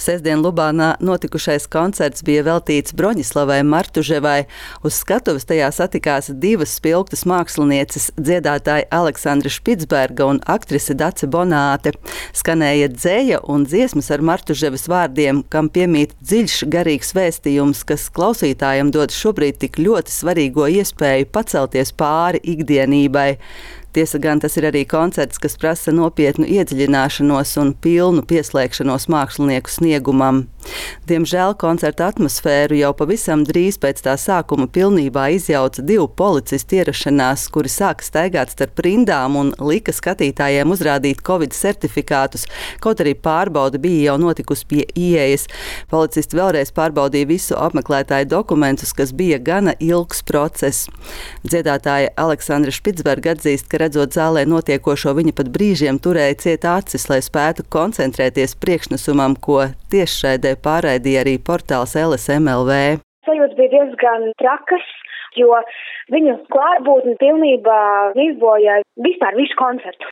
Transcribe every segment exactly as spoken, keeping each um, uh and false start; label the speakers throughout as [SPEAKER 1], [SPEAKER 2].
[SPEAKER 1] Sestdien Lubānā notikušais koncerts bija veltīts Broņislavai Martuževai. Uz skatuves tajā satikās divas spilgtas mākslinieces, dziedātāja Aleksandra Špicberga un aktrise Dace Bonāte. Skanēja dzeja un dziesmas ar Martuževas vārdiem, kam piemīt dziļš garīgs vēstījums, kas klausītājiem dod šobrīd tik ļoti svarīgo iespēju pacelties pāri ikdienībai. Tiesa gan tas ir arī koncerts, kas prasa nopietnu iedziļināšanos un pilnu pieslēgšanos mākslinieku sniegumam. Diemžēl koncerta atmosfēru jau pavisam drīz pēc tā sākuma pilnībā izjauca divu policistu ierašanās, kuri sāka staigāt starp rindām un lika skatītājiem uzrādīt covid certifikātus, kaut arī pārbaude bija jau notikusi pie ieejas. Policisti vēlreiz pārbaudīja visu apmeklētāju dokumentus, kas bija gana ilgs process. Dziedātāja Aleksandra Špicberga atzīst, ka redzot zālē notiekošo, viņa pat brīžiem turēja ciet acis, lai spētu koncentrēties priekšnesumam, ko tiešraidē pārraidīja arī portāls L S M L V.
[SPEAKER 2] Sajūtas bija diezgan trakas, jo viņu klātbūtni pilnībā izbojāja vispār visu koncertu.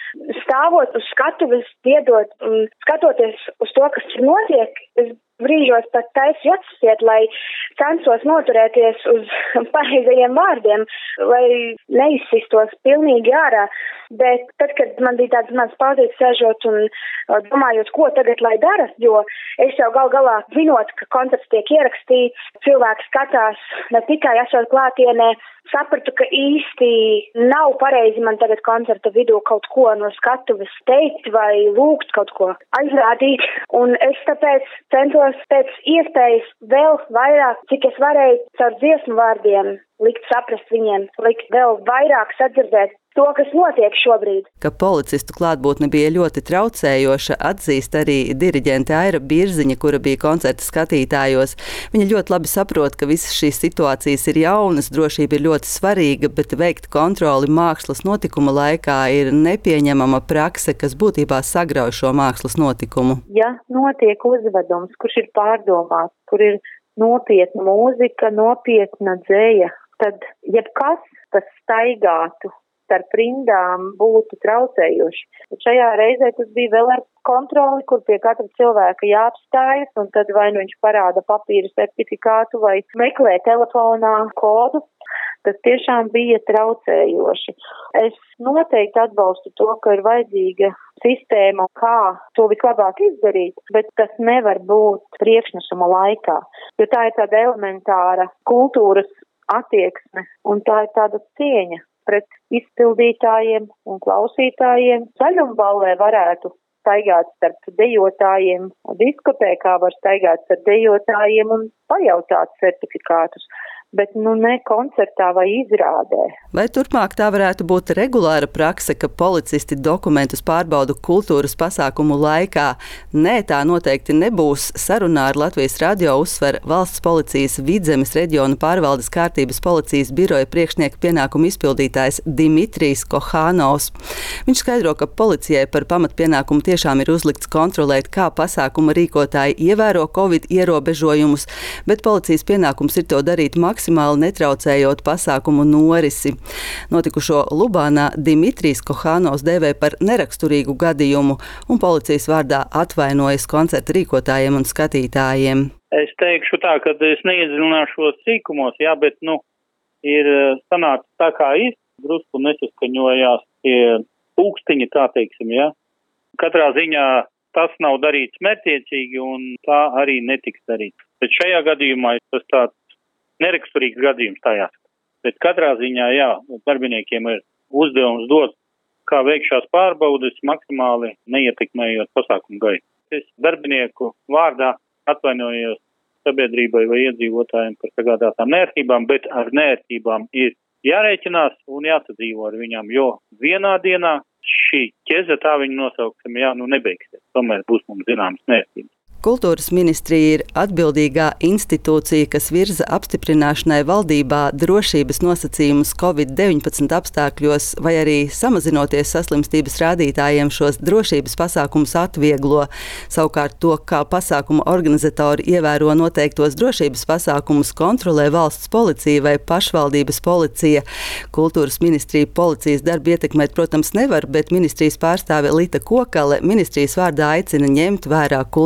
[SPEAKER 2] Stāvot uz skatuves, dziedot un skatoties uz to, kas tur notiek, es brīžos pat taisu atsiet, lai censos noturēties uz pareizajiem vārdiem, lai neizsistos pilnīgi ārā. Bet tad, kad man bija tāds mans pauzīts sēžot un domājot, ko tagad lai dara, jo es jau gal galā zinot, ka koncerts tiek ierakstīts, cilvēki skatās ne tikai esot klātienē, sapratu, ka īsti nav pareizi man tagad koncerta vidū kaut ko no skatuves teikt vai lūgt kaut ko aizrādīt. Un es tāpēc centos pēc iespējas vēl vairāk, cik es varēju caur dziesmu vārdiem likt saprast viņiem, likt vēl vairāk sadzirdēt to, kas notiek šobrīd.
[SPEAKER 1] Ka policistu klātbūtne bija ļoti traucējoša, atzīst arī diriģente Aira Birziņa, kura bija koncerta skatītājos. Viņa ļoti labi saprot, ka visas šīs situācijas ir jaunas, drošība ir ļoti svarīga, bet veikt kontroli mākslas notikuma laikā ir nepieņemama prakse, kas būtībā sagrauj šo mākslas notikumu.
[SPEAKER 3] Ja notiek uzvedums, kurš ir pārdomāts, kur ir nopietna mūzika, nopietna dzeja, tad jebkas, kas staigātu starp rindām, būtu traucējoši. Bet šajā reizē tas bija vēl ar kontroli, kur pie katra cilvēka jāapstājas, un tad vai nu viņš parāda papīra certifikātu vai meklē telefonā kodu. Tas tiešām bija traucējoši. Es noteikti atbalstu to, ka ir vajadzīga sistēma, kā to vislabāk izdarīt, bet tas nevar būt priekšnesuma laikā, jo tā ir tāda elementāra kultūras attieksme, un tā ir tāda cieņa pret izpildītājiem un klausītājiem. Zaļumballē varētu staigāt starp dejotājiem, diskotēkā var staigāt starp dejotājiem un pajautāt certifikātus, bet nu ne koncertā vai izrādē.
[SPEAKER 1] Vai turpmāk tā varētu būt regulāra prakse, ka policisti dokumentus pārbauda kultūras pasākumu laikā? Nē, tā noteikti nebūs. Sarunā ar Latvijas radio uzsver Valsts policijas Vidzemes reģiona pārvaldes kārtības policijas biroja priekšnieka pienākumu izpildītājs Dimitrijs Kohānovs. Viņš skaidro, ka policijai par pamatpienākumu tiešām ir uzlikts kontrolēt, kā pasākuma rīkotāji ievēro covid ierobežojumus, bet policijas pienākums ir to darīt maksimāli, maksimāli netraucējot pasākumu norisi. Notikušo Lubānā Dimitrijs Kohānovs dēvē par neraksturīgu gadījumu un policijas vārdā atvainojas koncerta rīkotājiem un skatītājiem.
[SPEAKER 4] Es teikšu tā, ka es neiedziļināšos sīkumos, jā, bet, nu, ir sanāca tā kā īsti, drusku nesaskaņojās tie pūkstiņi, tā teiksim, jā. Katrā ziņā tas nav darīts mērķiecīgi un tā arī netiks darīts. Bet šajā gadījumā tas tāds neraksturīgs gadījums tajās. Bet katrā ziņā, jā, darbiniekiem ir uzdevums dot, kā veikt šās pārbaudes, maksimāli neietekmējot pasākumu gaitu. Es darbinieku vārdā atvainojos sabiedrībai vai iedzīvotājiem par sagādātām nērtībām, bet ar nērtībām ir jārēķinās un jāsadzīvo ar viņām, jo vienā dienā šī ķeze, tā viņu nosauksim, jā, nu nebeigsies. Tomēr būs mums zināmas nērtības.
[SPEAKER 1] Kultūras ministrija ir atbildīgā institūcija, kas virza apstiprināšanai valdībā drošības nosacījumus covid deviņpadsmit apstākļos vai arī samazinoties saslimstības rādītājiem šos drošības pasākumus atvieglo. Savukārt to, kā pasākuma organizatori ievēro noteiktos drošības pasākumus, kontrolē valsts policija vai pašvaldības policija. Kultūras ministrija policijas darbu ietekmēt, protams, nevar, bet ministrijas pārstāve Lita Kokale ministrijas vārdā aicina ņemt vērā kultūras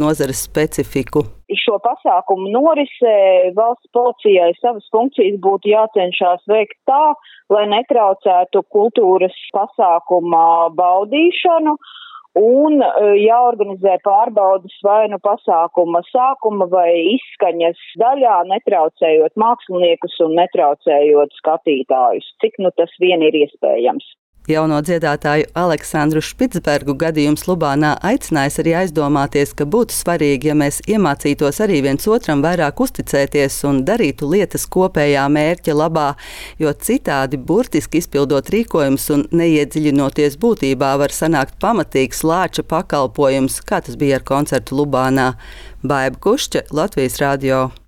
[SPEAKER 1] nozares specifiku.
[SPEAKER 5] Šo pasākumu norise valsts policijai savas funkcijas būtu jācenšas veikt tā, lai netraucētu kultūras pasākuma baudīšanu, un jāorganizē pārbaudas vai nu pasākuma sākuma vai izskaņas daļā, netraucējot māksliniekus un netraucējot skatītājus, cik nu tas vien ir iespējams.
[SPEAKER 1] Jauno dziedātāju Aleksandru Špicbergu gadījums Lubānā aicinājis arī aizdomāties, ka būtu svarīgi, ja mēs iemācītos arī viens otram vairāk uzticēties un darītu lietas kopējā mērķa labā, jo citādi burtiski izpildot rīkojumus un neiedziļinoties būtībā var sanākt pamatīgs lāča pakalpojums, kā tas bija ar koncertu Lubānā. Baiba Kušķa, Latvijas radio.